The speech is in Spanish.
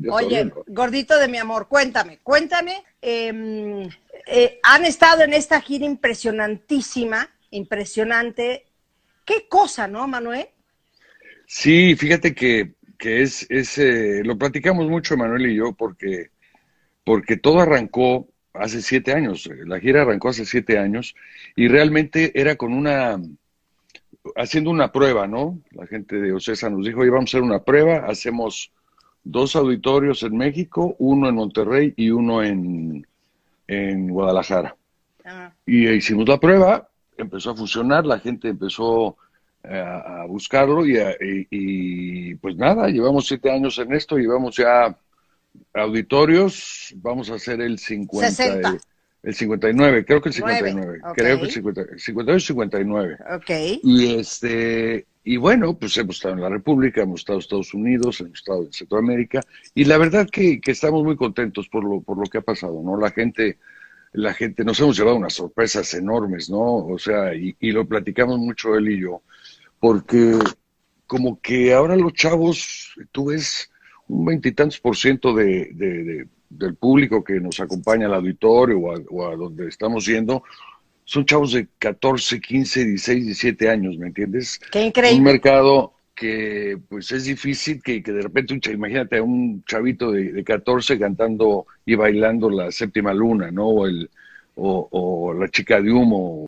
ya está Oye, bien, ¿no? gordito de mi amor, cuéntame, han estado en esta gira impresionantísima, impresionante. Qué cosa, ¿no, Manuel? Sí, fíjate que lo platicamos mucho Manuel y yo porque todo arrancó hace 7 años, la gira arrancó hace 7 años y realmente era haciendo una prueba, ¿no? La gente de Ocesa nos dijo, oye, vamos a hacer una prueba, hacemos 2 auditorios en México, uno en Monterrey y uno en Guadalajara. Ah, Y hicimos la prueba, empezó a funcionar, la gente empezó a buscarlo pues nada, llevamos 7 años en esto, llevamos ya auditorios, vamos a hacer 60, el 59, creo que el 9, 59, ok, creo que el 58 y 59. ok. Y bueno, pues hemos estado en la República, hemos estado en Estados Unidos, hemos estado en Centroamérica, y la verdad que estamos muy contentos por lo que ha pasado, ¿no? La gente, nos hemos llevado unas sorpresas enormes, ¿no? O sea, y lo platicamos mucho él y yo, porque como que ahora los chavos, tú ves un veintitantos por ciento del público que nos acompaña al auditorio o a donde estamos yendo, son chavos de 14, 15, 16, 17 años, ¿me entiendes? Qué Un increíble. mercado que pues es difícil que de repente, imagínate a un chavito de 14 cantando y bailando la séptima luna, ¿no? O la chica de humo,